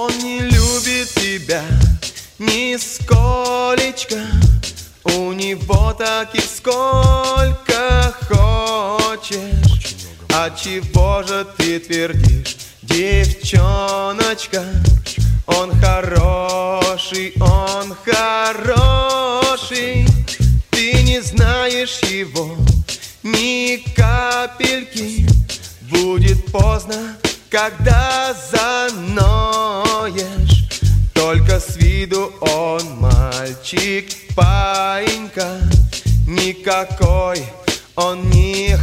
Он не любит тебя нисколечко, у него таких сколько хочешь. А чего же ты твердишь, девчоночка? Он хороший, он хороший. Ты не знаешь его ни капельки. Будет поздно, когда заноешь. Только с виду он мальчик, паинька. Никакой он не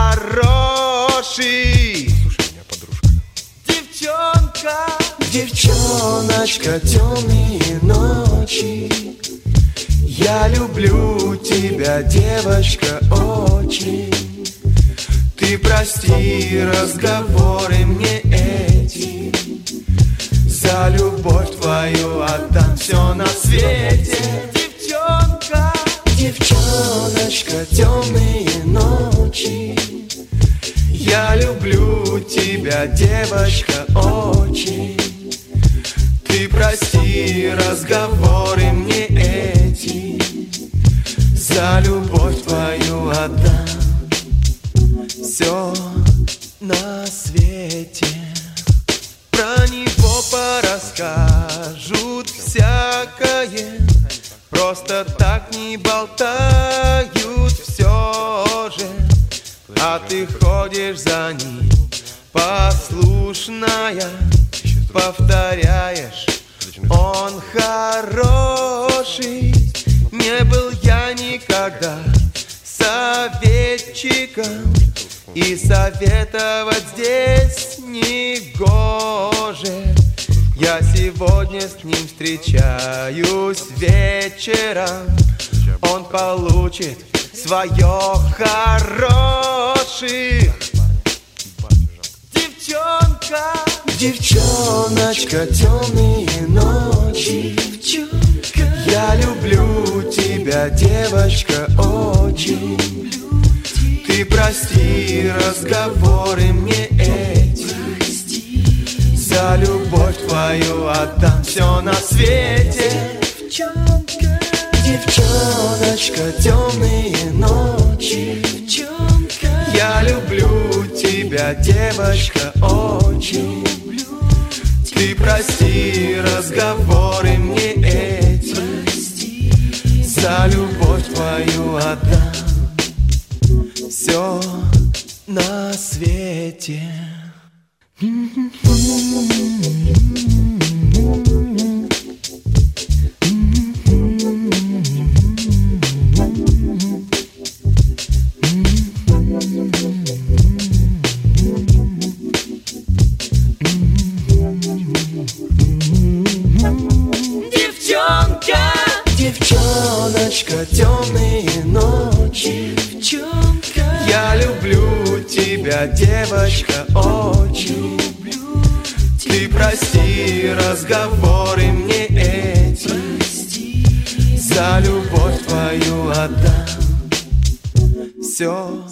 хороший. Слушай меня, подружка. Девчонка, девчоночка, темные ночи. Я люблю тебя, девочка, очень. Ты прости разговоры мне эти. За любовь твою отдам все на свете. Девчонка, девчоночка, темные ночи. Я люблю тебя, девочка, очень. Ты прости разговоры мне эти. За любовь твою отдам все на свете. Про него порасскажут всякое, просто так не болтают все же. А ты ходишь за ним, послушная, повторяешь, он хороший. Не был я никогда советчиком, и советовать здесь не гоже. Я сегодня с ним встречаюсь вечером. Он получит свое хороших. Девчонка, девчоночка, темные ночи. Я люблю тебя, девочка, очень. Ты прости разговоры мне эти. За любовь твою отдам все на свете. Девчоночка, темные ночи. Я люблю тебя, девочка, очень. Ты прости разговоры мне эти. За любовь твою отдам все на свете. Девчонка, девчоночка, темные ночи. Я люблю тебя, девочка, очень. Ты прости разговоры мне эти. За любовь твою отдам все.